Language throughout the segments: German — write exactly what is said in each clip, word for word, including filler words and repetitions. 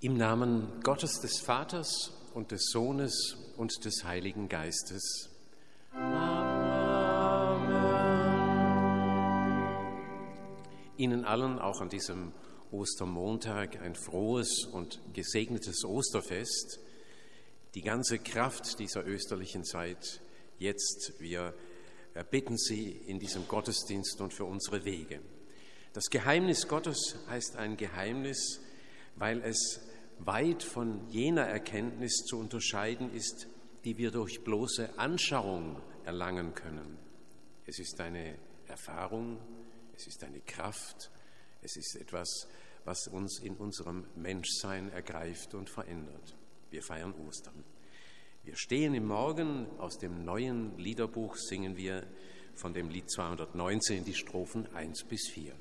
Im Namen Gottes des Vaters und des Sohnes und des Heiligen Geistes. Amen. Ihnen allen auch an diesem Ostermontag ein frohes und gesegnetes Osterfest. Die ganze Kraft dieser österlichen Zeit jetzt, wir erbitten Sie in diesem Gottesdienst und für unsere Wege. Das Geheimnis Gottes heißt ein Geheimnis, weil es weit von jener Erkenntnis zu unterscheiden ist, die wir durch bloße Anschauung erlangen können. Es ist eine Erfahrung, es ist eine Kraft, es ist etwas, was uns in unserem Menschsein ergreift und verändert. Wir feiern Ostern. Wir stehen im Morgen, aus dem neuen Liederbuch singen wir von dem Lied zweihundertneunzehn die Strophen eins bis vier.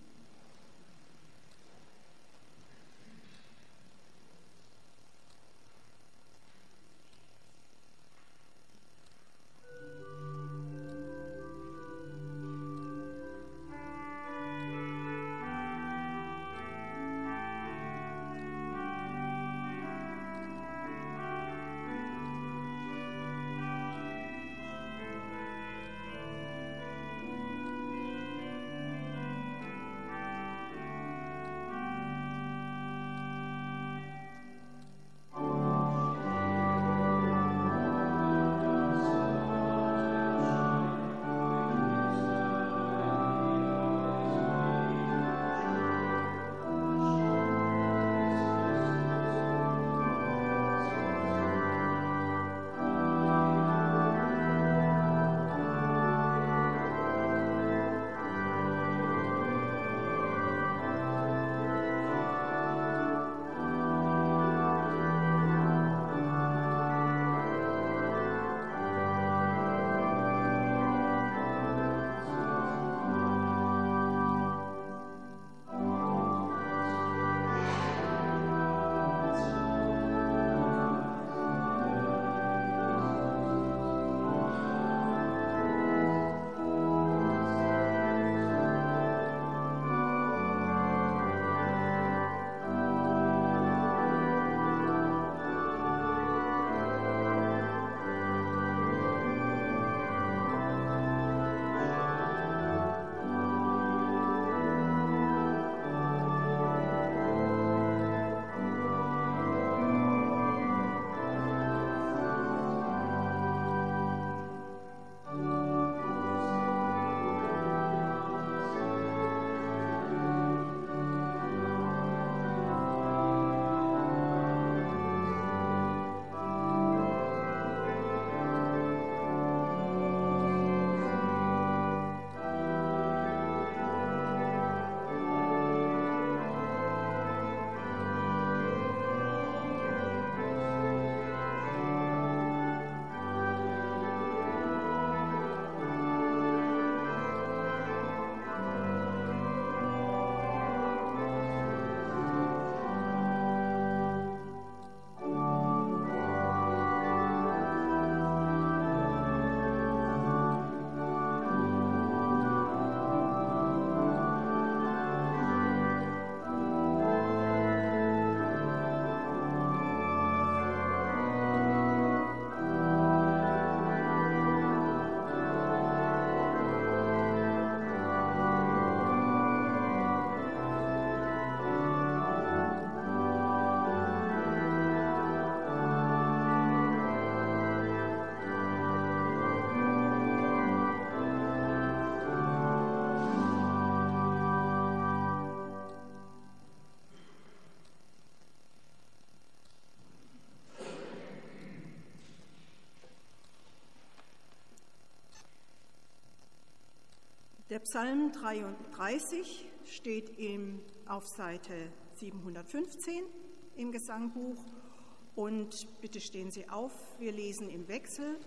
Der Psalm dreiunddreißig steht im, auf Seite siebenhundertfünfzehn im Gesangbuch und bitte stehen Sie auf, wir lesen im Wechsel.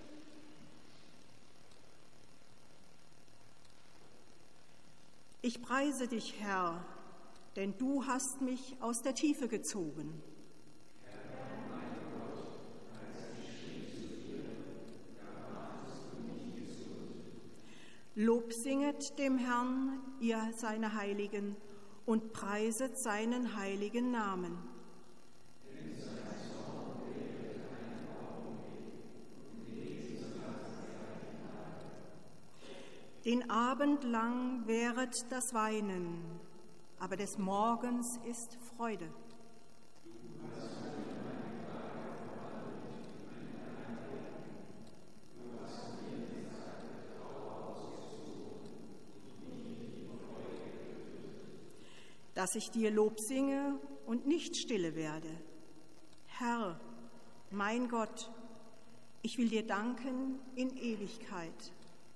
Ich preise dich, Herr, denn du hast mich aus der Tiefe gezogen. Lob singet dem Herrn, ihr seine Heiligen, und preiset seinen heiligen Namen. Den Abend lang währet das Weinen, aber des Morgens ist Freude. Dass ich dir Lob singe und nicht stille werde. Herr, mein Gott, ich will dir danken in Ewigkeit.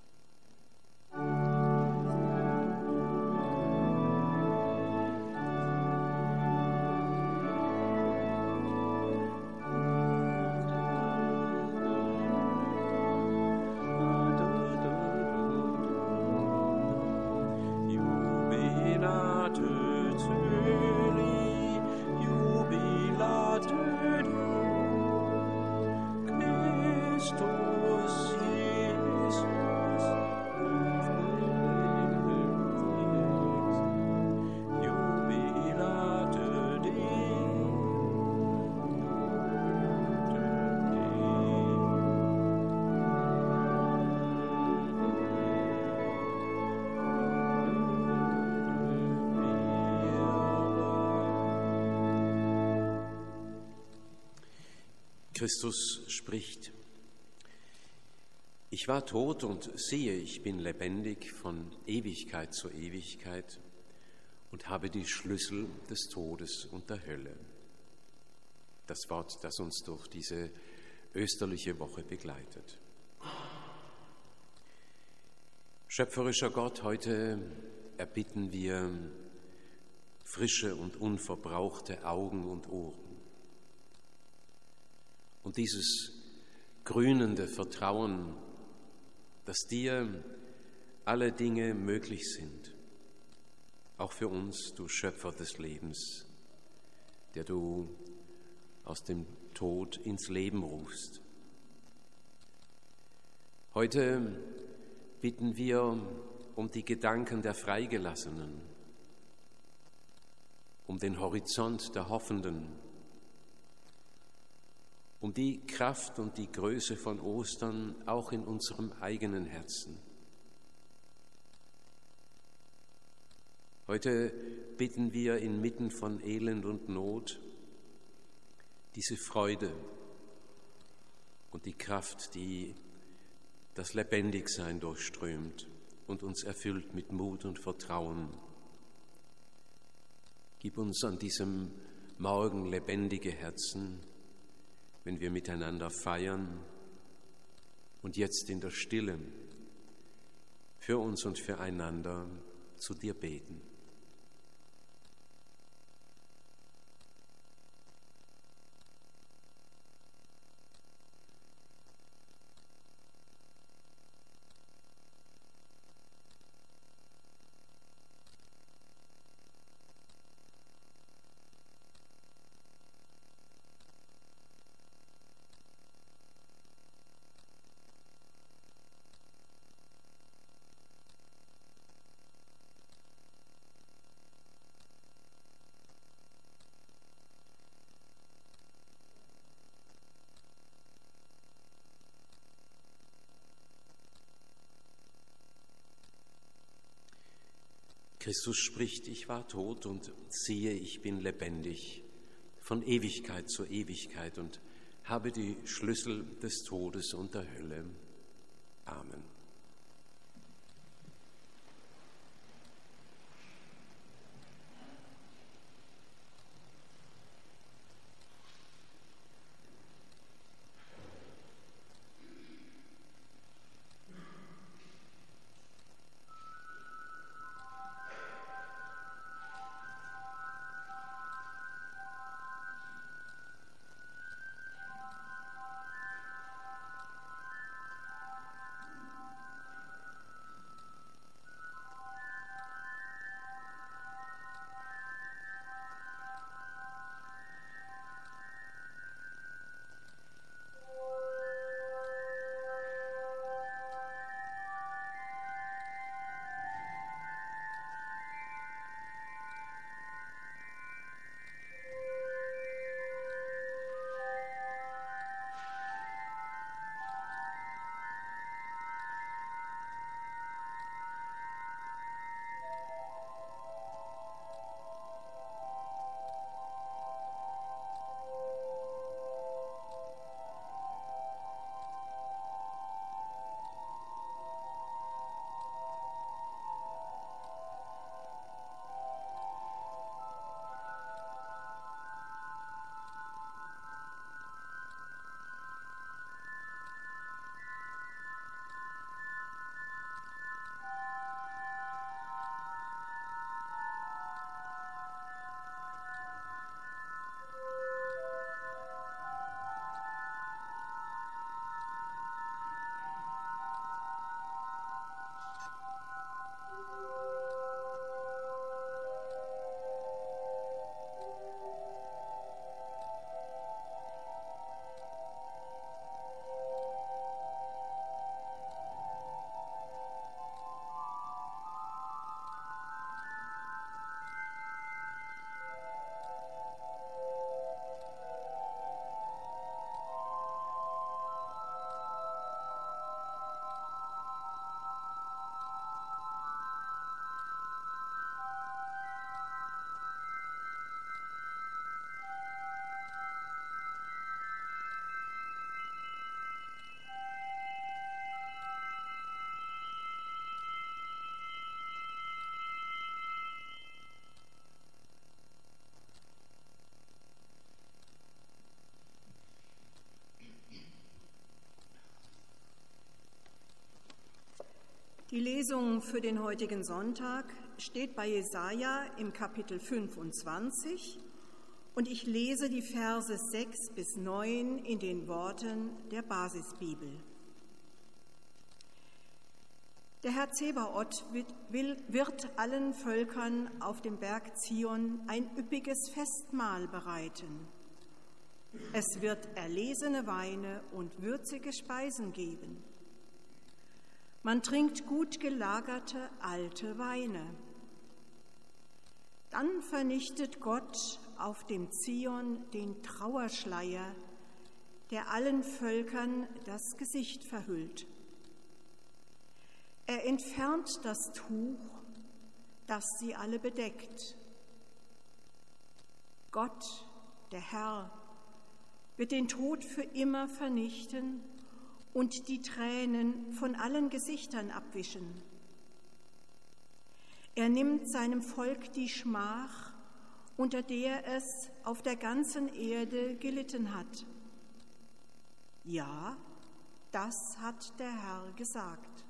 Christus spricht: Ich war tot und siehe, ich bin lebendig von Ewigkeit zu Ewigkeit und habe die Schlüssel des Todes und der Hölle. Das Wort, das uns durch diese österliche Woche begleitet. Schöpferischer Gott, heute erbitten wir frische und unverbrauchte Augen und Ohren. Und dieses grünende Vertrauen, dass dir alle Dinge möglich sind, auch für uns, du Schöpfer des Lebens, der du aus dem Tod ins Leben rufst. Heute bitten wir um die Gedanken der Freigelassenen, um den Horizont der Hoffenden, um die Kraft und die Größe von Ostern auch in unserem eigenen Herzen. Heute bitten wir inmitten von Elend und Not diese Freude und die Kraft, die das Lebendigsein durchströmt und uns erfüllt mit Mut und Vertrauen. Gib uns an diesem Morgen lebendige Herzen, wenn wir miteinander feiern und jetzt in der Stille für uns und füreinander zu dir beten. Christus spricht: Ich war tot und siehe, ich bin lebendig von Ewigkeit zu Ewigkeit und habe die Schlüssel des Todes und der Hölle. Amen. Die Lesung für den heutigen Sonntag steht bei Jesaja im Kapitel fünfundzwanzig und ich lese die Verse sechs bis neun in den Worten der Basisbibel. Der Herr Zebaoth wird allen Völkern auf dem Berg Zion ein üppiges Festmahl bereiten. Es wird erlesene Weine und würzige Speisen geben. Man trinkt gut gelagerte alte Weine. Dann vernichtet Gott auf dem Zion den Trauerschleier, der allen Völkern das Gesicht verhüllt. Er entfernt das Tuch, das sie alle bedeckt. Gott, der Herr, wird den Tod für immer vernichten und die Tränen von allen Gesichtern abwischen. Er nimmt seinem Volk die Schmach, unter der es auf der ganzen Erde gelitten hat. Ja, das hat der Herr gesagt.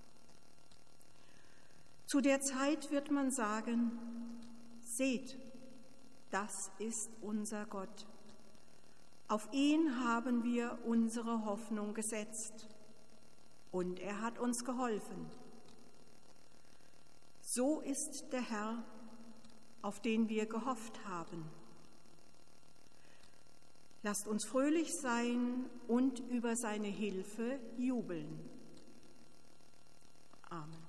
Zu der Zeit wird man sagen, seht, das ist unser Gott. Auf ihn haben wir unsere Hoffnung gesetzt und er hat uns geholfen. So ist der Herr, auf den wir gehofft haben. Lasst uns fröhlich sein und über seine Hilfe jubeln. Amen.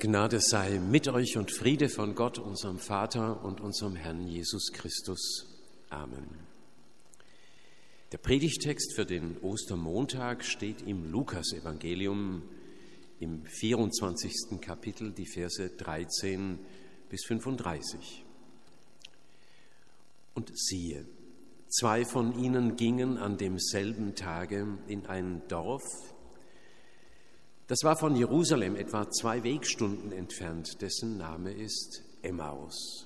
Gnade sei mit euch und Friede von Gott, unserem Vater und unserem Herrn Jesus Christus. Amen. Der Predigtext für den Ostermontag steht im Lukasevangelium im vierundzwanzigsten Kapitel, die Verse dreizehn bis fünfunddreißig. Und siehe, zwei von ihnen gingen an demselben Tage in ein Dorf, das war von Jerusalem etwa zwei Wegstunden entfernt, dessen Name ist Emmaus.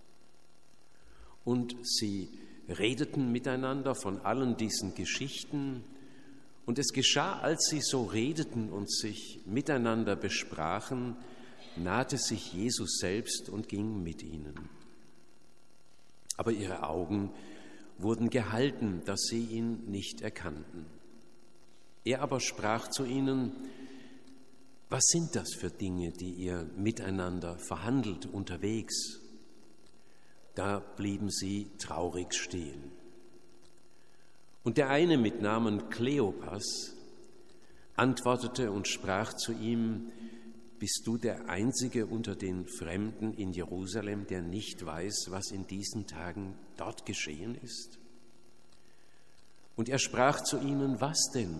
Und sie redeten miteinander von allen diesen Geschichten, und es geschah, als sie so redeten und sich miteinander besprachen, nahte sich Jesus selbst und ging mit ihnen. Aber ihre Augen wurden gehalten, dass sie ihn nicht erkannten. Er aber sprach zu ihnen: Was sind das für Dinge, die ihr miteinander verhandelt unterwegs? Da blieben sie traurig stehen. Und der eine mit Namen Kleopas antwortete und sprach zu ihm: Bist du der Einzige unter den Fremden in Jerusalem, der nicht weiß, was in diesen Tagen dort geschehen ist? Und er sprach zu ihnen: Was denn?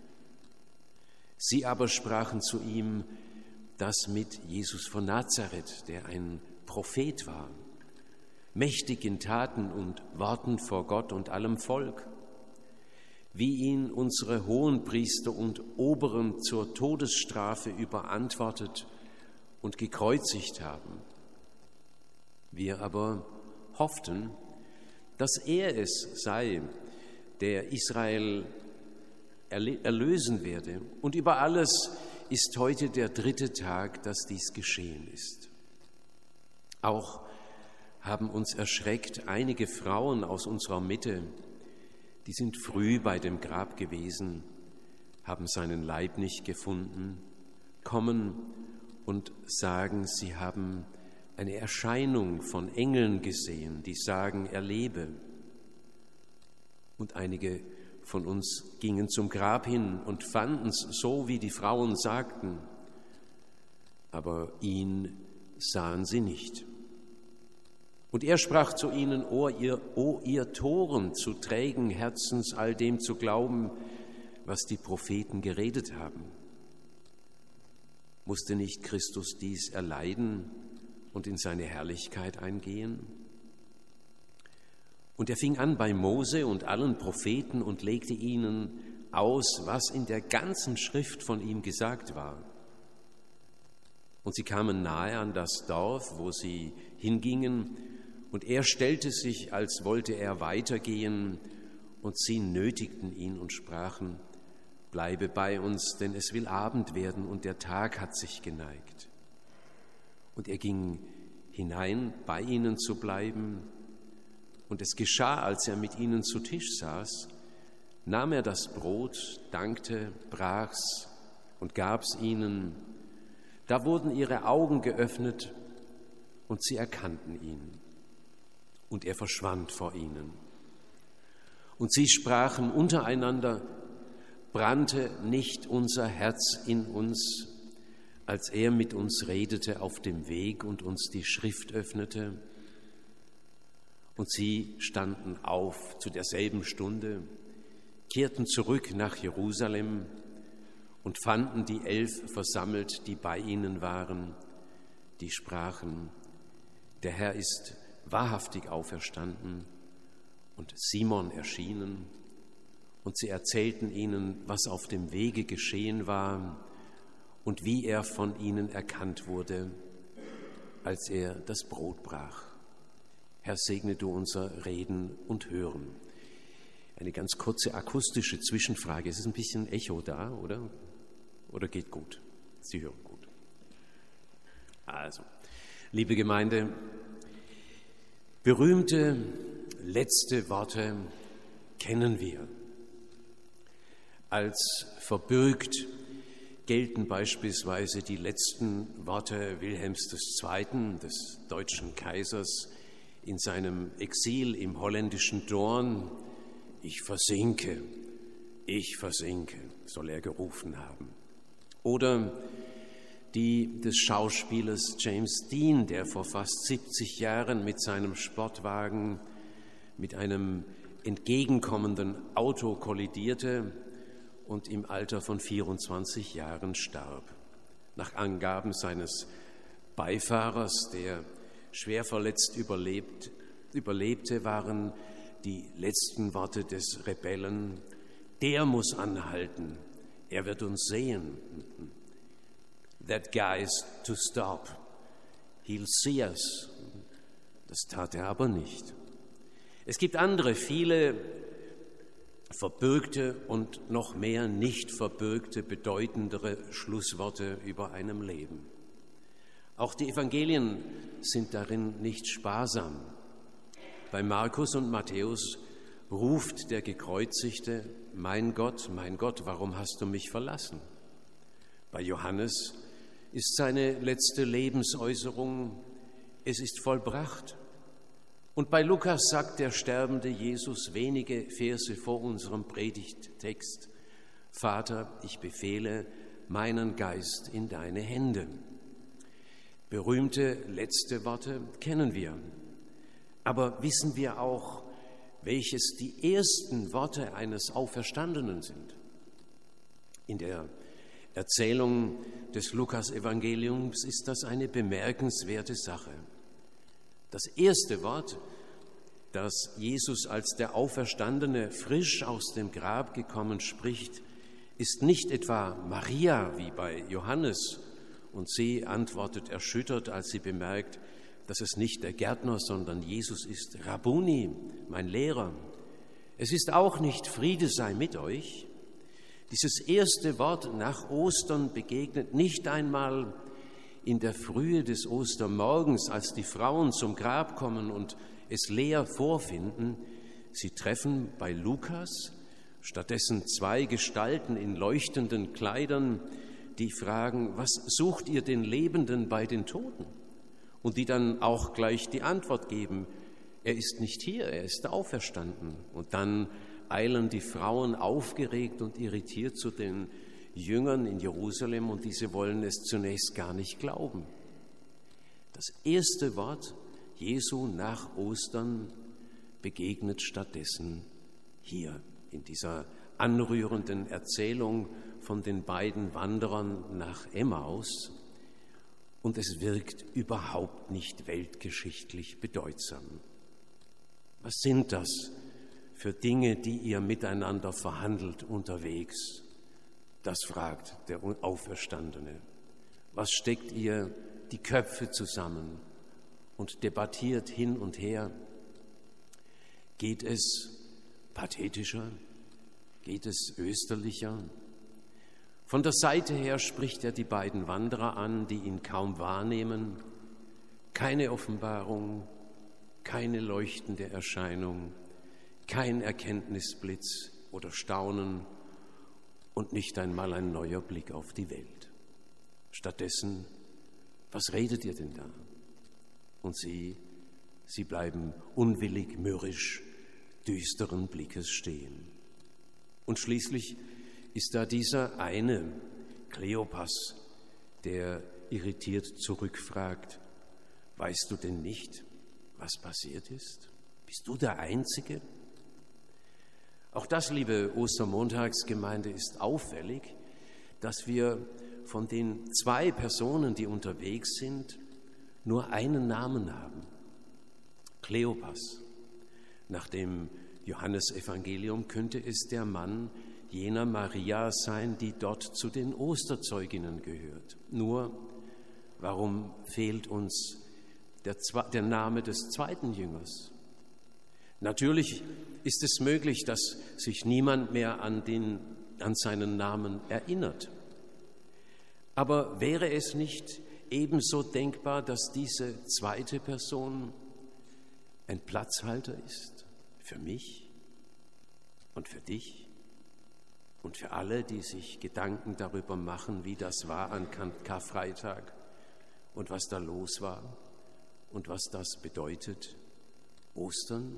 Sie aber sprachen zu ihm: Das mit Jesus von Nazareth, der ein Prophet war, mächtig in Taten und Worten vor Gott und allem Volk, wie ihn unsere Hohenpriester und Oberen zur Todesstrafe überantwortet und gekreuzigt haben. Wir aber hofften, dass er es sei, der Israel erlösen werde. Und über alles ist heute der dritte Tag, dass dies geschehen ist. Auch haben uns erschreckt einige Frauen aus unserer Mitte, die sind früh bei dem Grab gewesen, haben seinen Leib nicht gefunden, kommen und sagen, sie haben eine Erscheinung von Engeln gesehen, die sagen, er lebe. Und einige von uns gingen zum Grab hin und fanden es so, wie die Frauen sagten, aber ihn sahen sie nicht. Und er sprach zu ihnen: O ihr, o ihr Toren, zu trägen Herzens, all dem zu glauben, was die Propheten geredet haben. Musste nicht Christus dies erleiden und in seine Herrlichkeit eingehen? Und er fing an bei Mose und allen Propheten und legte ihnen aus, was in der ganzen Schrift von ihm gesagt war. Und sie kamen nahe an das Dorf, wo sie hingingen, und er stellte sich, als wollte er weitergehen, und sie nötigten ihn und sprachen: Bleibe bei uns, denn es will Abend werden und der Tag hat sich geneigt. Und er ging hinein, bei ihnen zu bleiben. Und es geschah, als er mit ihnen zu Tisch saß, nahm er das Brot, dankte, brach's und gab's ihnen. Da wurden ihre Augen geöffnet und sie erkannten ihn. Und er verschwand vor ihnen. Und sie sprachen untereinander: Brannte nicht unser Herz in uns, als er mit uns redete auf dem Weg und uns die Schrift öffnete? Und sie standen auf zu derselben Stunde, kehrten zurück nach Jerusalem und fanden die Elf versammelt, die bei ihnen waren. Die sprachen: Der Herr ist wahrhaftig auferstanden und Simon erschienen. Und sie erzählten ihnen, was auf dem Wege geschehen war und wie er von ihnen erkannt wurde, als er das Brot brach. Herr, segne du unser Reden und Hören. Eine ganz kurze akustische Zwischenfrage. Es ist ein bisschen Echo da, oder? Oder geht gut? Sie hören gut. Also, liebe Gemeinde, berühmte letzte Worte kennen wir. Als verbürgt gelten beispielsweise die letzten Worte Wilhelms des Zweiten, des deutschen Kaisers, in seinem Exil im holländischen Doorn: Ich versinke, ich versinke, soll er gerufen haben. Oder die des Schauspielers James Dean, der vor fast siebzig Jahren mit seinem Sportwagen mit einem entgegenkommenden Auto kollidierte und im Alter von vierundzwanzig Jahren starb. Nach Angaben seines Beifahrers, der schwer verletzt überlebt, überlebte, waren die letzten Worte des Rebellen: Der muss anhalten, er wird uns sehen. That guy is to stop, he'll see us. Das tat er aber nicht. Es gibt andere, viele verbürgte und noch mehr nicht verbürgte, bedeutendere Schlussworte über einem Leben. Auch die Evangelien sind darin nicht sparsam. Bei Markus und Matthäus ruft der Gekreuzigte: Mein Gott, mein Gott, warum hast du mich verlassen? Bei Johannes ist seine letzte Lebensäußerung: Es ist vollbracht. Und bei Lukas sagt der sterbende Jesus wenige Verse vor unserem Predigttext: Vater, ich befehle meinen Geist in deine Hände. Berühmte letzte Worte kennen wir. Aber wissen wir auch, welches die ersten Worte eines Auferstandenen sind? In der Erzählung des Lukas-Evangeliums ist das eine bemerkenswerte Sache. Das erste Wort, das Jesus als der Auferstandene frisch aus dem Grab gekommen spricht, ist nicht etwa Maria wie bei Johannes, und sie antwortet erschüttert, als sie bemerkt, dass es nicht der Gärtner, sondern Jesus ist: Rabbuni, mein Lehrer. Es ist auch nicht Friede sei mit euch. Dieses erste Wort nach Ostern begegnet nicht einmal in der Frühe des Ostermorgens, als die Frauen zum Grab kommen und es leer vorfinden. Sie treffen bei Lukas stattdessen zwei Gestalten in leuchtenden Kleidern, die fragen: Was sucht ihr den Lebenden bei den Toten? Und die dann auch gleich die Antwort geben: Er ist nicht hier, er ist auferstanden. Und dann eilen die Frauen aufgeregt und irritiert zu den Jüngern in Jerusalem, und diese wollen es zunächst gar nicht glauben. Das erste Wort Jesu nach Ostern begegnet stattdessen hier in dieser anrührenden Erzählung von den beiden Wanderern nach Emmaus, und es wirkt überhaupt nicht weltgeschichtlich bedeutsam. Was sind das für Dinge, die ihr miteinander verhandelt unterwegs? Das fragt der Auferstandene. Was steckt ihr die Köpfe zusammen und debattiert hin und her? Geht es pathetischer? Geht es österlicher? Von der Seite her spricht er die beiden Wanderer an, die ihn kaum wahrnehmen. Keine Offenbarung, keine leuchtende Erscheinung, kein Erkenntnisblitz oder Staunen und nicht einmal ein neuer Blick auf die Welt. Stattdessen: Was redet ihr denn da? Und sie, sie bleiben unwillig, mürrisch, düsteren Blickes stehen. Und schließlich ist da dieser eine, Kleopas, der irritiert zurückfragt: Weißt du denn nicht, was passiert ist? Bist du der Einzige? Auch das, liebe Ostermontagsgemeinde, ist auffällig, dass wir von den zwei Personen, die unterwegs sind, nur einen Namen haben: Kleopas. Nach dem Johannesevangelium könnte es der Mann jener Maria sein, die dort zu den Osterzeuginnen gehört. Nur, warum fehlt uns der, der Name des zweiten Jüngers? Natürlich ist es möglich, dass sich niemand mehr an, den, an seinen Namen erinnert. Aber wäre es nicht ebenso denkbar, dass diese zweite Person ein Platzhalter ist für mich und für dich und für alle, die sich Gedanken darüber machen, wie das war an Karfreitag und was da los war und was das bedeutet? Ostern?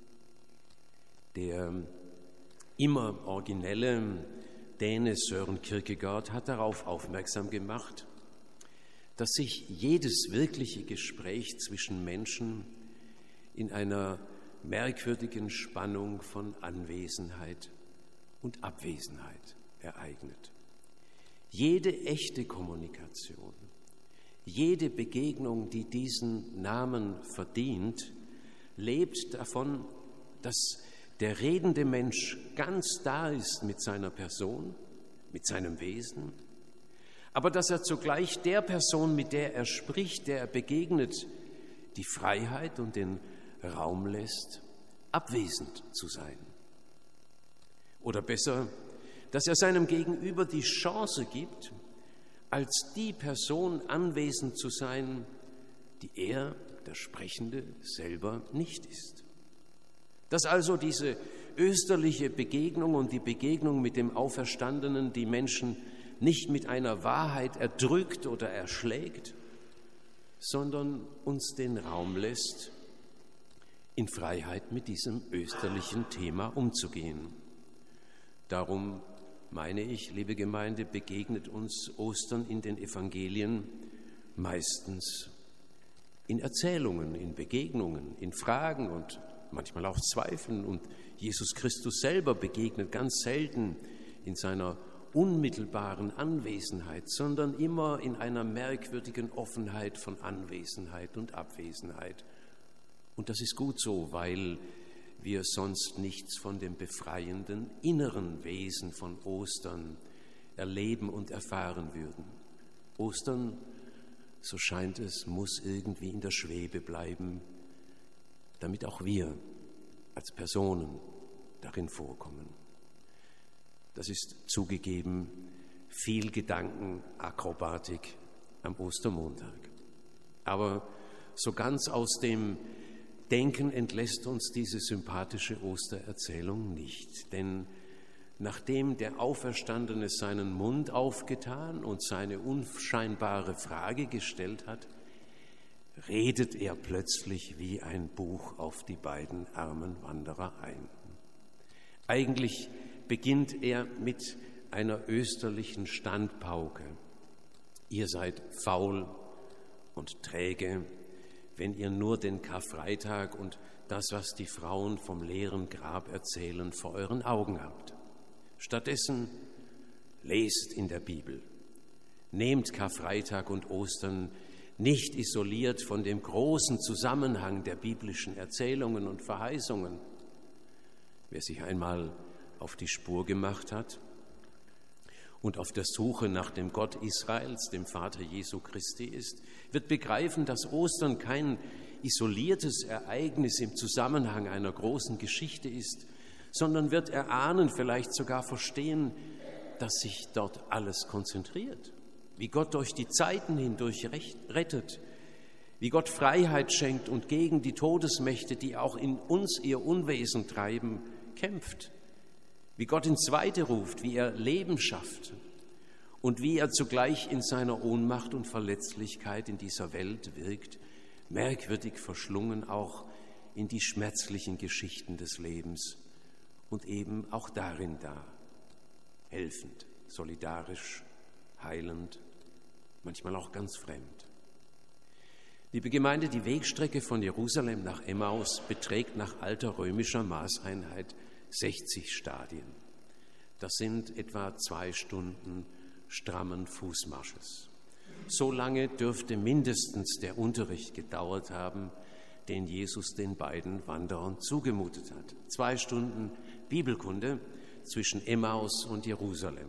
Der immer originelle Däne Søren Kierkegaard hat darauf aufmerksam gemacht, dass sich jedes wirkliche Gespräch zwischen Menschen in einer merkwürdigen Spannung von Anwesenheit und Abwesenheit ereignet. Jede echte Kommunikation, jede Begegnung, die diesen Namen verdient, lebt davon, dass der redende Mensch ganz da ist mit seiner Person, mit seinem Wesen, aber dass er zugleich der Person, mit der er spricht, der er begegnet, die Freiheit und den Raum lässt, abwesend zu sein. Oder besser, dass er seinem Gegenüber die Chance gibt, als die Person anwesend zu sein, die er, der Sprechende, selber nicht ist. Dass also diese österliche Begegnung und die Begegnung mit dem Auferstandenen die Menschen nicht mit einer Wahrheit erdrückt oder erschlägt, sondern uns den Raum lässt, in Freiheit mit diesem österlichen Thema umzugehen. Darum meine ich, liebe Gemeinde, begegnet uns Ostern in den Evangelien meistens in Erzählungen, in Begegnungen, in Fragen und manchmal auch Zweifeln. Und Jesus Christus selber begegnet ganz selten in seiner unmittelbaren Anwesenheit, sondern immer in einer merkwürdigen Offenheit von Anwesenheit und Abwesenheit. Und das ist gut so, weil wir sonst nichts von dem befreienden inneren Wesen von Ostern erleben und erfahren würden. Ostern, so scheint es, muss irgendwie in der Schwebe bleiben, damit auch wir als Personen darin vorkommen. Das ist zugegeben viel Gedankenakrobatik am Ostermontag. Aber so ganz aus dem Denken entlässt uns diese sympathische Ostererzählung nicht. Denn nachdem der Auferstandene seinen Mund aufgetan und seine unscheinbare Frage gestellt hat, redet er plötzlich wie ein Buch auf die beiden armen Wanderer ein. Eigentlich beginnt er mit einer österlichen Standpauke. Ihr seid faul und träge, wenn ihr nur den Karfreitag und das, was die Frauen vom leeren Grab erzählen, vor euren Augen habt. Stattdessen lest in der Bibel. Nehmt Karfreitag und Ostern nicht isoliert von dem großen Zusammenhang der biblischen Erzählungen und Verheißungen. Wer sich einmal auf die Spur gemacht hat und auf der Suche nach dem Gott Israels, dem Vater Jesu Christi ist, wird begreifen, dass Ostern kein isoliertes Ereignis im Zusammenhang einer großen Geschichte ist, sondern wird erahnen, vielleicht sogar verstehen, dass sich dort alles konzentriert, wie Gott durch die Zeiten hindurch rettet, wie Gott Freiheit schenkt und gegen die Todesmächte, die auch in uns ihr Unwesen treiben, kämpft, wie Gott ins Weite ruft, wie er Leben schafft und wie er zugleich in seiner Ohnmacht und Verletzlichkeit in dieser Welt wirkt, merkwürdig verschlungen auch in die schmerzlichen Geschichten des Lebens und eben auch darin da, helfend, solidarisch, heilend, manchmal auch ganz fremd. Liebe Gemeinde, die Wegstrecke von Jerusalem nach Emmaus beträgt nach alter römischer Maßeinheit sechzig Stadien. Das sind etwa zwei Stunden strammen Fußmarsches. So lange dürfte mindestens der Unterricht gedauert haben, den Jesus den beiden Wanderern zugemutet hat. Zwei Stunden Bibelkunde zwischen Emmaus und Jerusalem.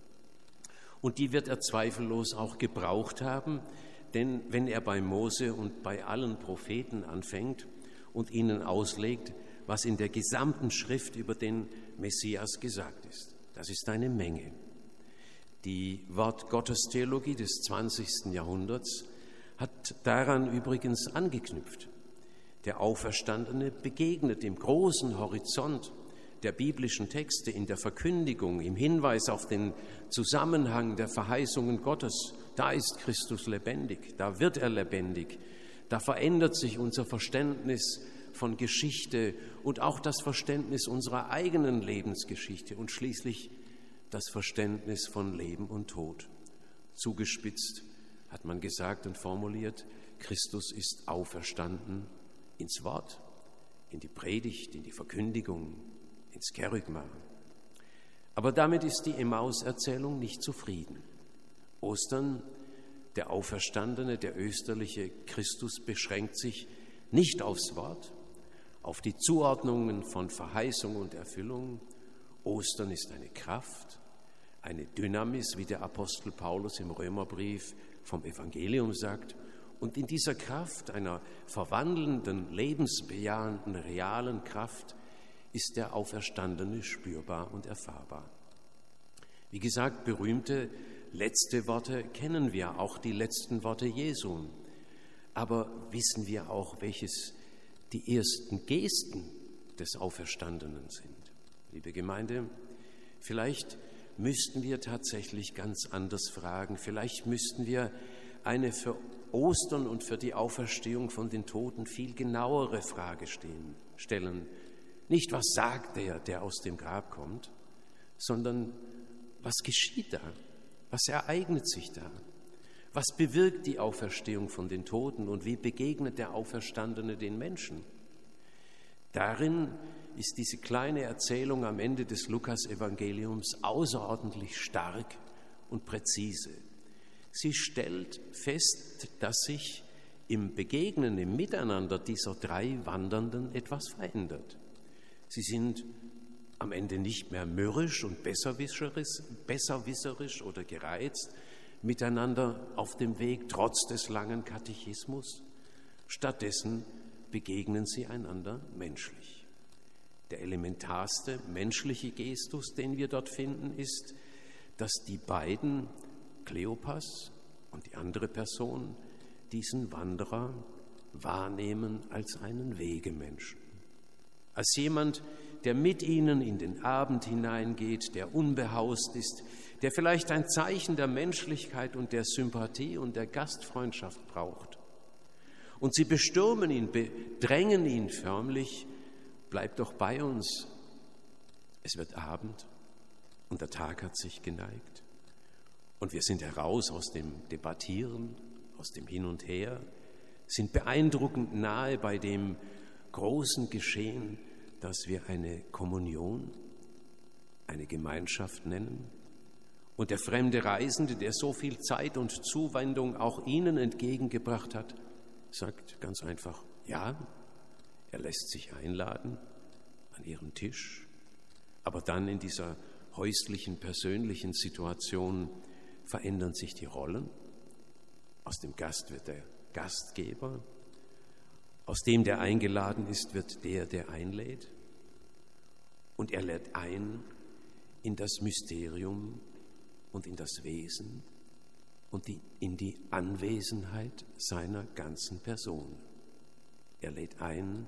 Und die wird er zweifellos auch gebraucht haben, denn wenn er bei Mose und bei allen Propheten anfängt und ihnen auslegt, was in der gesamten Schrift über den Messias gesagt ist, das ist eine Menge. Die Wort-Gottes-Theologie des zwanzigsten Jahrhunderts hat daran übrigens angeknüpft. Der Auferstandene begegnet im großen Horizont der biblischen Texte, in der Verkündigung, im Hinweis auf den Zusammenhang der Verheißungen Gottes. Da ist Christus lebendig, da wird er lebendig, da verändert sich unser Verständnis von Geschichte und auch das Verständnis unserer eigenen Lebensgeschichte und schließlich das Verständnis von Leben und Tod. Zugespitzt hat man gesagt und formuliert, Christus ist auferstanden ins Wort, in die Predigt, in die Verkündigung, ins Kerygma. Aber damit ist die Emmaus-Erzählung nicht zufrieden. Ostern, der Auferstandene, der österliche Christus beschränkt sich nicht aufs Wort, auf die Zuordnungen von Verheißung und Erfüllung. Ostern ist eine Kraft, eine Dynamis, wie der Apostel Paulus im Römerbrief vom Evangelium sagt. Und in dieser Kraft, einer verwandelnden, lebensbejahenden, realen Kraft, ist der Auferstandene spürbar und erfahrbar. Wie gesagt, berühmte letzte Worte kennen wir, auch die letzten Worte Jesu. Aber wissen wir auch, welches die ersten Gesten des Auferstandenen sind? Liebe Gemeinde, vielleicht müssten wir tatsächlich ganz anders fragen. Vielleicht müssten wir eine für Ostern und für die Auferstehung von den Toten viel genauere Frage stehen, stellen. Nicht, was sagt der, der aus dem Grab kommt, sondern was geschieht da? Was ereignet sich da? Was bewirkt die Auferstehung von den Toten und wie begegnet der Auferstandene den Menschen? Darin ist diese kleine Erzählung am Ende des Lukas-Evangeliums außerordentlich stark und präzise. Sie stellt fest, dass sich im Begegnen, im Miteinander dieser drei Wandernden etwas verändert. Sie sind am Ende nicht mehr mürrisch und besserwisserisch, besserwisserisch oder gereizt miteinander auf dem Weg trotz des langen Katechismus. Stattdessen begegnen sie einander menschlich. Der elementarste menschliche Gestus, den wir dort finden, ist, dass die beiden, Kleopas und die andere Person, diesen Wanderer wahrnehmen als einen Wegemenschen. Als jemand, der mit ihnen in den Abend hineingeht, der unbehaust ist, der vielleicht ein Zeichen der Menschlichkeit und der Sympathie und der Gastfreundschaft braucht. Und sie bestürmen ihn, bedrängen ihn förmlich, bleib doch bei uns. Es wird Abend und der Tag hat sich geneigt. Und wir sind heraus aus dem Debattieren, aus dem Hin und Her, sind beeindruckend nahe bei dem großen Geschehen, das wir eine Kommunion, eine Gemeinschaft nennen. Und der fremde Reisende, der so viel Zeit und Zuwendung auch ihnen entgegengebracht hat, sagt ganz einfach, ja, er lässt sich einladen an ihren Tisch. Aber dann in dieser häuslichen, persönlichen Situation verändern sich die Rollen. Aus dem Gast wird der Gastgeber. Aus dem, der eingeladen ist, wird der, der einlädt. Und er lädt ein in das Mysterium und in das Wesen und die, in die Anwesenheit seiner ganzen Person. Er lädt ein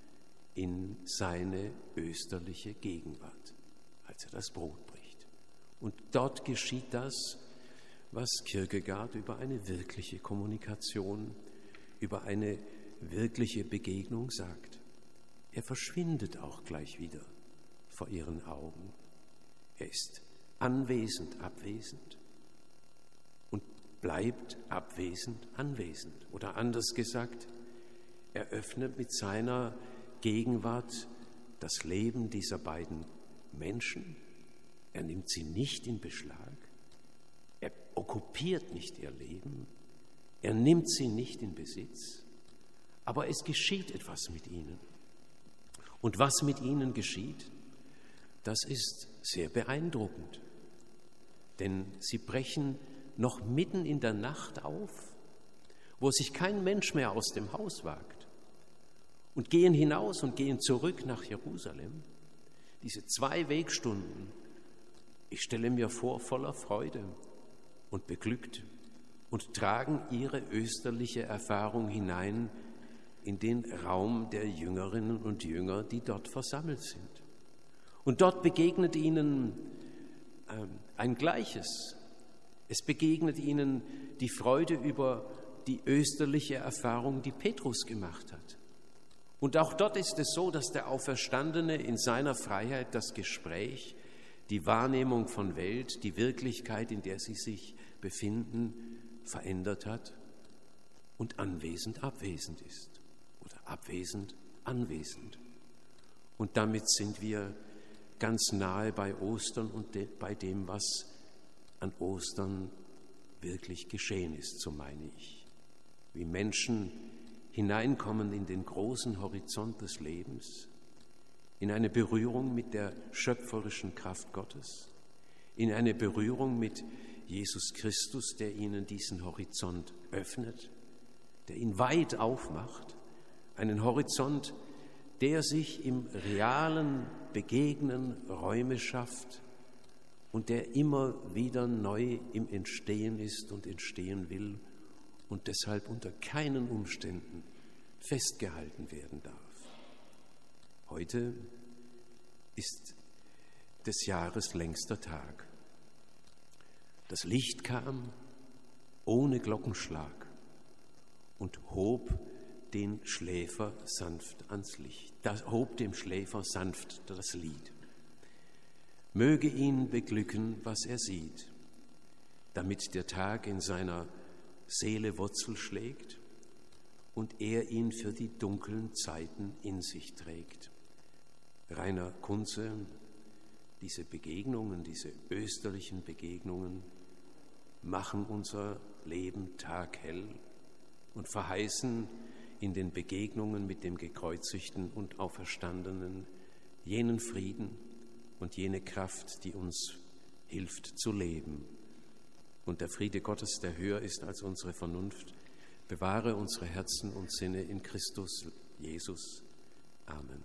in seine österliche Gegenwart, als er das Brot bricht. Und dort geschieht das, was Kierkegaard über eine wirkliche Kommunikation, über eine wirkliche Begegnung sagt. Er verschwindet auch gleich wieder vor ihren Augen. Er ist anwesend, abwesend und bleibt abwesend, anwesend. Oder anders gesagt, er öffnet mit seiner Gegenwart das Leben dieser beiden Menschen. Er nimmt sie nicht in Beschlag. Er okkupiert nicht ihr Leben. Er nimmt sie nicht in Besitz. Aber es geschieht etwas mit ihnen. Und was mit ihnen geschieht, das ist sehr beeindruckend. Denn sie brechen noch mitten in der Nacht auf, wo sich kein Mensch mehr aus dem Haus wagt, und gehen hinaus und gehen zurück nach Jerusalem. Diese zwei Wegstunden, ich stelle mir vor, voller Freude und beglückt, und tragen ihre österliche Erfahrung hinein in den Raum der Jüngerinnen und Jünger, die dort versammelt sind. Und dort begegnet ihnen äh, ein Gleiches. Es begegnet ihnen die Freude über die österliche Erfahrung, die Petrus gemacht hat. Und auch dort ist es so, dass der Auferstandene in seiner Freiheit das Gespräch, die Wahrnehmung von Welt, die Wirklichkeit, in der sie sich befinden, verändert hat und anwesend abwesend ist oder abwesend anwesend. Und damit sind wir ganz nahe bei Ostern und de- bei dem, was an Ostern wirklich geschehen ist, so meine ich. Wie Menschen hineinkommen in den großen Horizont des Lebens, in eine Berührung mit der schöpferischen Kraft Gottes, in eine Berührung mit Jesus Christus, der ihnen diesen Horizont öffnet, der ihn weit aufmacht, einen Horizont, der sich im realen Begegnen Räume schafft und der immer wieder neu im Entstehen ist und entstehen will und deshalb unter keinen Umständen festgehalten werden darf. Heute ist des Jahres längster Tag. Das Licht kam ohne Glockenschlag und hob den Schläfer sanft ans Licht. Das hob dem Schläfer sanft das Lied. Möge ihn beglücken, was er sieht, damit der Tag in seiner Seele Wurzel schlägt und er ihn für die dunklen Zeiten in sich trägt. Rainer Kunze, diese Begegnungen, diese österlichen Begegnungen machen unser Leben taghell und verheißen in den Begegnungen mit dem Gekreuzigten und Auferstandenen jenen Frieden und jene Kraft, die uns hilft zu leben. Und der Friede Gottes, der höher ist als unsere Vernunft, bewahre unsere Herzen und Sinne in Christus Jesus. Amen.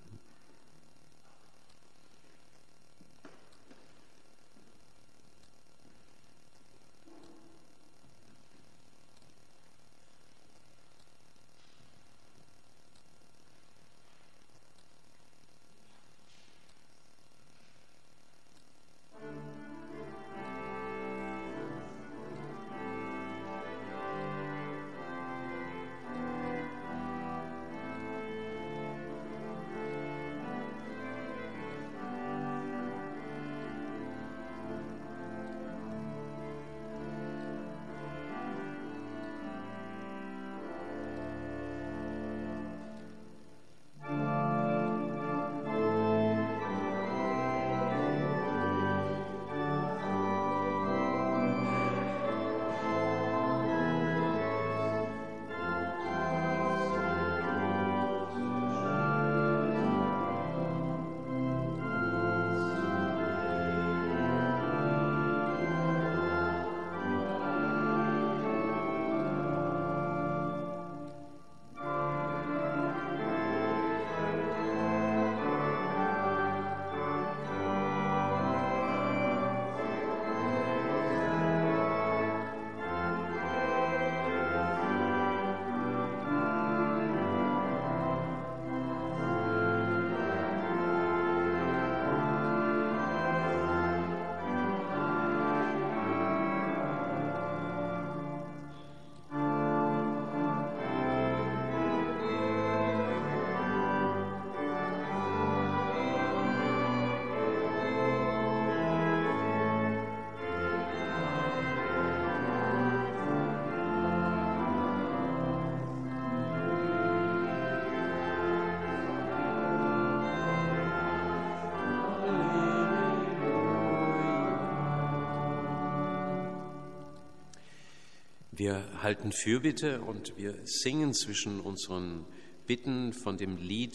Wir halten Fürbitte und wir singen zwischen unseren Bitten von dem Lied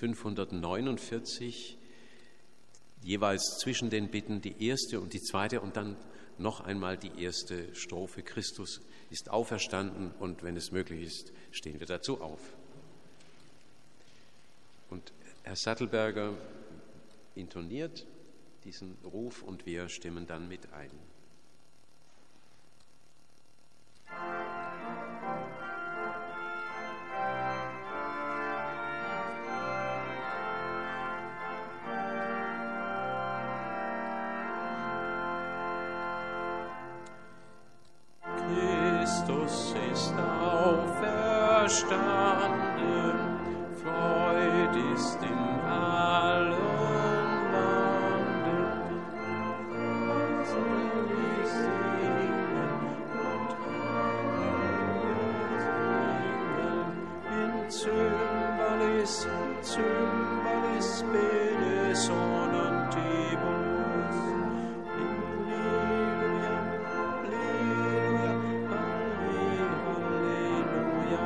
fünfhundertneunundvierzig, jeweils zwischen den Bitten die erste und die zweite und dann noch einmal die erste Strophe. Christus ist auferstanden und wenn es möglich ist, stehen wir dazu auf. Und Herr Sattelberger intoniert diesen Ruf und wir stimmen dann mit ein. Christus ist auferstanden, Freud ist in allen Landen. Selig singen und Cymbalis, Cymbalis, bene sonantibus. Alleluia, Alleluia, Alleluia,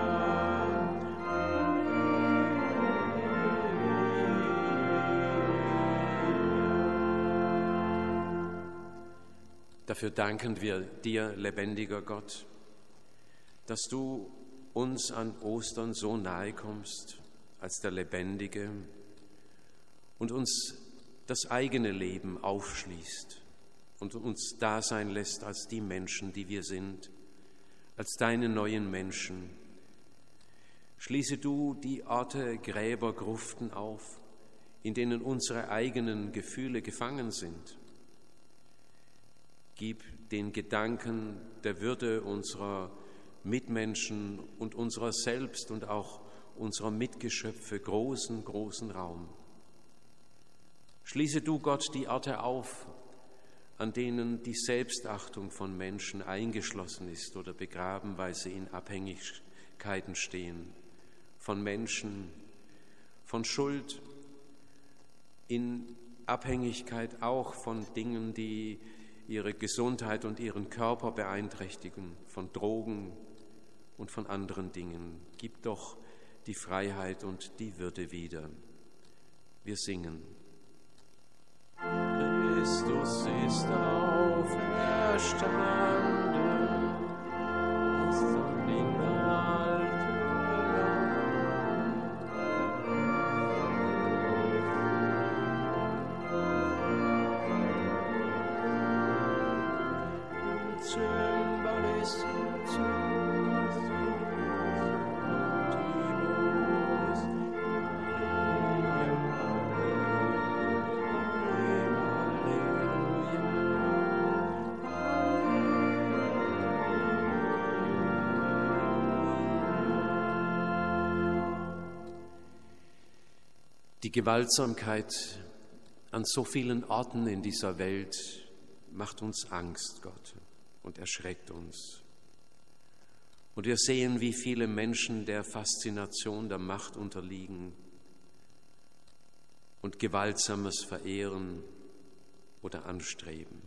Halleluja. Dafür danken wir dir, lebendiger Gott, dass du uns an Ostern so nahe kommst als der Lebendige und uns das eigene Leben aufschließt und uns da sein lässt als die Menschen, die wir sind, als deine neuen Menschen. Schließe du die Orte, Gräber, Gruften auf, in denen unsere eigenen Gefühle gefangen sind. Gib den Gedanken der Würde unserer Mitmenschen und unserer selbst und auch unserer Mitgeschöpfe großen, großen Raum. Schließe du, Gott, die Orte auf, an denen die Selbstachtung von Menschen eingeschlossen ist oder begraben, weil sie in Abhängigkeiten stehen, von Menschen, von Schuld, in Abhängigkeit auch von Dingen, die ihre Gesundheit und ihren Körper beeinträchtigen, von Drogen und von anderen Dingen. Gib doch die Freiheit und die Würde wieder. Wir singen. Christus ist auferstanden, ist an den alten Land. Cymbalis, Cymbalis, Die Gewaltsamkeit an so vielen Orten in dieser Welt macht uns Angst, Gott, und erschreckt uns. Und wir sehen, wie viele Menschen der Faszination der Macht unterliegen und Gewaltsames verehren oder anstreben.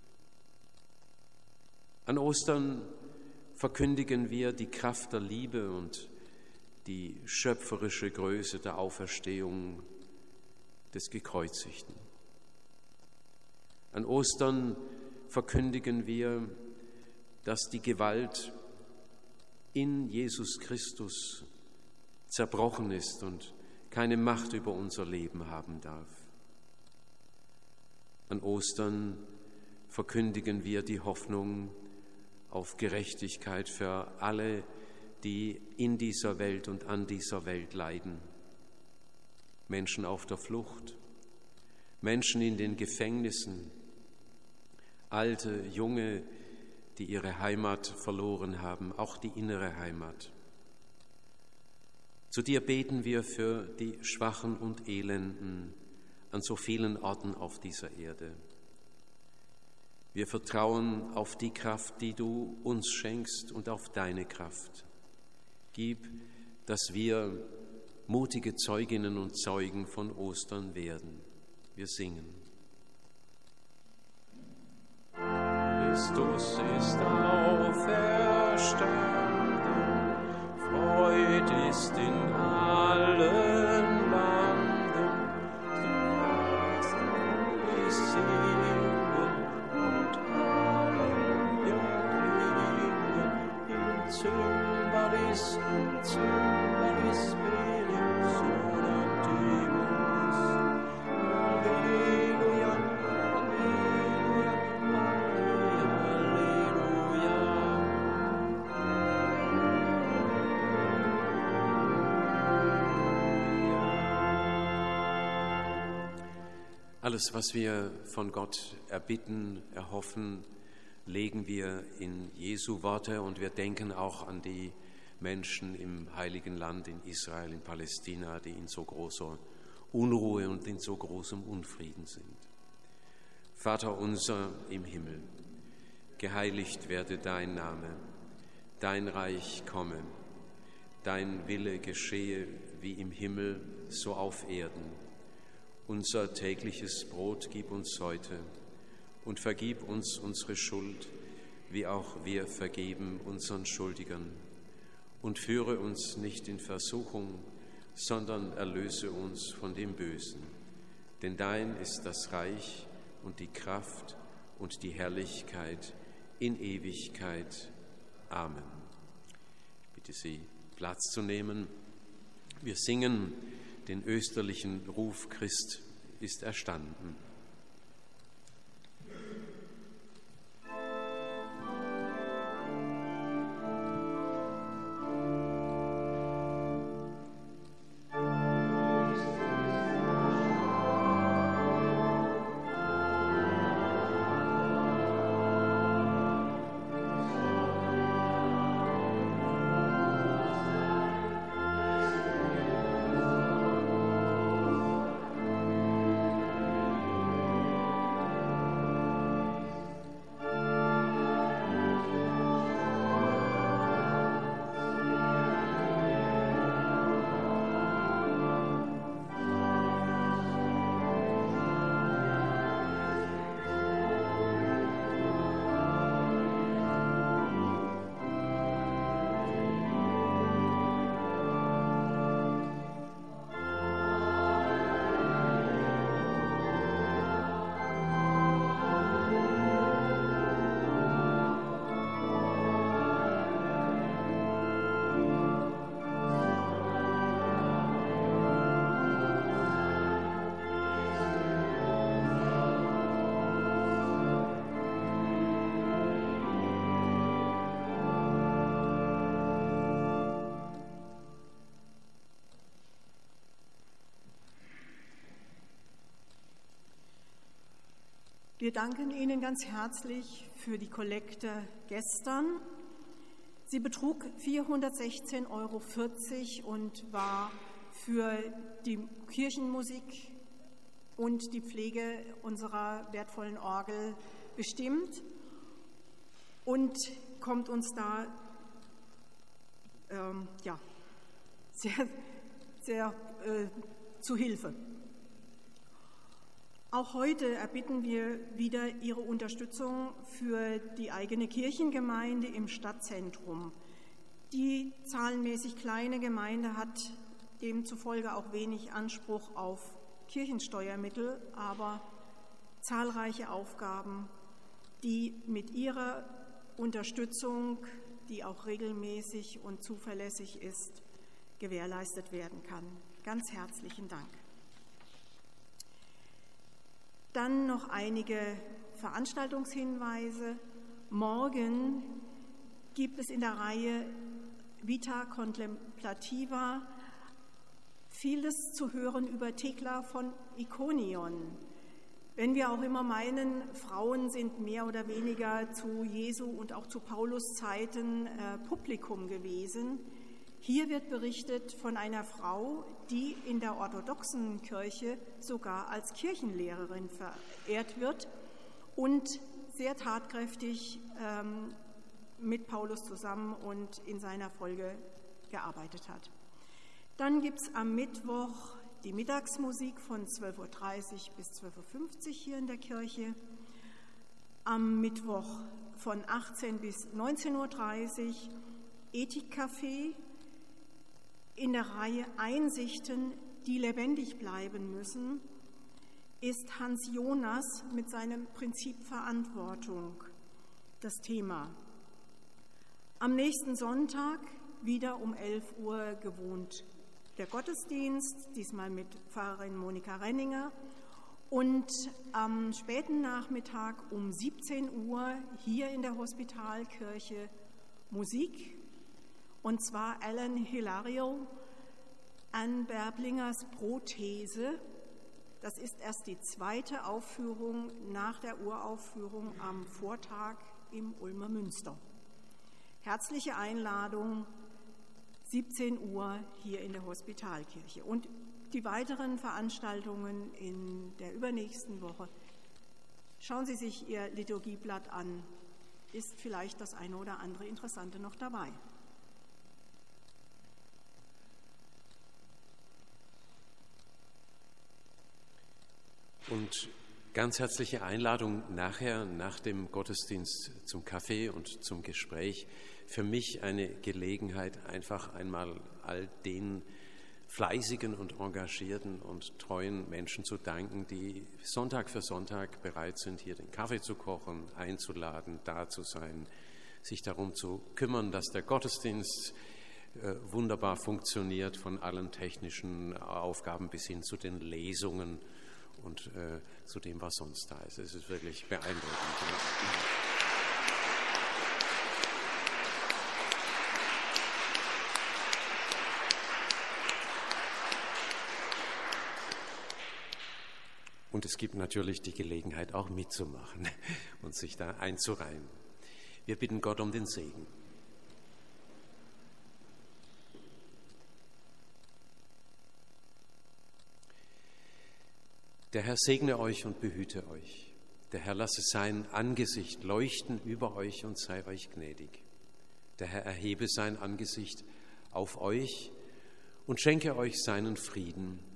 An Ostern verkündigen wir die Kraft der Liebe und die schöpferische Größe der Auferstehung des Gekreuzigten. An Ostern verkündigen wir, dass die Gewalt in Jesus Christus zerbrochen ist und keine Macht über unser Leben haben darf. An Ostern verkündigen wir die Hoffnung auf Gerechtigkeit für alle, die in dieser Welt und an dieser Welt leiden. Menschen auf der Flucht, Menschen in den Gefängnissen, Alte, Junge, die ihre Heimat verloren haben, auch die innere Heimat. Zu dir beten wir für die Schwachen und Elenden an so vielen Orten auf dieser Erde. Wir vertrauen auf die Kraft, die du uns schenkst und auf deine Kraft. Gib, dass wir mutige Zeuginnen und Zeugen von Ostern werden. Wir singen. Christus ist auferstanden, Freud ist in allen Landen, du magst es singen und Halleluja klingen, in Cymbalis, Cymbalis, bene sonantibus, Halleluja, Halleluja, Halleluja. Alles, was wir von Gott erbitten, erhoffen, legen wir in Jesu Worte und wir denken auch an die Menschen im Heiligen Land, in Israel, in Palästina, die in so großer Unruhe und in so großem Unfrieden sind. Vater unser im Himmel, geheiligt werde dein Name, dein Reich komme, dein Wille geschehe wie im Himmel, so auf Erden. Unser tägliches Brot gib uns heute und vergib uns unsere Schuld, wie auch wir vergeben unseren Schuldigern. Und führe uns nicht in Versuchung, sondern erlöse uns von dem Bösen. Denn dein ist das Reich und die Kraft und die Herrlichkeit in Ewigkeit. Amen. Ich bitte Sie, Platz zu nehmen. Wir singen den österlichen Ruf: Christ ist erstanden. Wir danken Ihnen ganz herzlich für die Kollekte gestern. Sie betrug vierhundertsechzehn Euro vierzig und war für die Kirchenmusik und die Pflege unserer wertvollen Orgel bestimmt und kommt uns da ähm, ja, sehr, sehr äh, zu Hilfe. Auch heute erbitten wir wieder Ihre Unterstützung für die eigene Kirchengemeinde im Stadtzentrum. Die zahlenmäßig kleine Gemeinde hat demzufolge auch wenig Anspruch auf Kirchensteuermittel, aber zahlreiche Aufgaben, die mit Ihrer Unterstützung, die auch regelmäßig und zuverlässig ist, gewährleistet werden kann. Ganz herzlichen Dank. Dann noch einige Veranstaltungshinweise. Morgen gibt es in der Reihe Vita Contemplativa vieles zu hören über Thekla von Ikonion. Wenn wir auch immer meinen, Frauen sind mehr oder weniger zu Jesu und auch zu Paulus Zeiten äh, Publikum gewesen. Hier wird berichtet von einer Frau, die in der orthodoxen Kirche sogar als Kirchenlehrerin verehrt wird und sehr tatkräftig ähm, mit Paulus zusammen und in seiner Folge gearbeitet hat. Dann gibt es am Mittwoch die Mittagsmusik von zwölf Uhr dreißig bis zwölf Uhr fünfzig hier in der Kirche. Am Mittwoch von achtzehn bis neunzehn Uhr dreißig Ethikcafé in der Reihe Einsichten, die lebendig bleiben müssen, ist Hans Jonas mit seinem Prinzip Verantwortung das Thema. Am nächsten Sonntag wieder um elf Uhr gewohnt der Gottesdienst, diesmal mit Pfarrerin Monika Renninger. Und am späten Nachmittag um siebzehn Uhr hier in der Hospitalkirche Musik. Und zwar Alan Hilario, Anne Berblingers Prothese. Das ist erst die zweite Aufführung nach der Uraufführung am Vortag im Ulmer Münster. Herzliche Einladung, siebzehn Uhr hier in der Hospitalkirche. Und die weiteren Veranstaltungen in der übernächsten Woche, schauen Sie sich Ihr Liturgieblatt an, ist vielleicht das eine oder andere Interessante noch dabei. Ganz herzliche Einladung nachher, nach dem Gottesdienst zum Kaffee und zum Gespräch. Für mich eine Gelegenheit, einfach einmal all den fleißigen und engagierten und treuen Menschen zu danken, die Sonntag für Sonntag bereit sind, hier den Kaffee zu kochen, einzuladen, da zu sein, sich darum zu kümmern, dass der Gottesdienst äh, wunderbar funktioniert, von allen technischen Aufgaben bis hin zu den Lesungen und äh, zu dem, was sonst da ist. Es ist wirklich beeindruckend. Und es gibt natürlich die Gelegenheit, auch mitzumachen und sich da einzureihen. Wir bitten Gott um den Segen. Der Herr segne euch und behüte euch. Der Herr lasse sein Angesicht leuchten über euch und sei euch gnädig. Der Herr erhebe sein Angesicht auf euch und schenke euch seinen Frieden.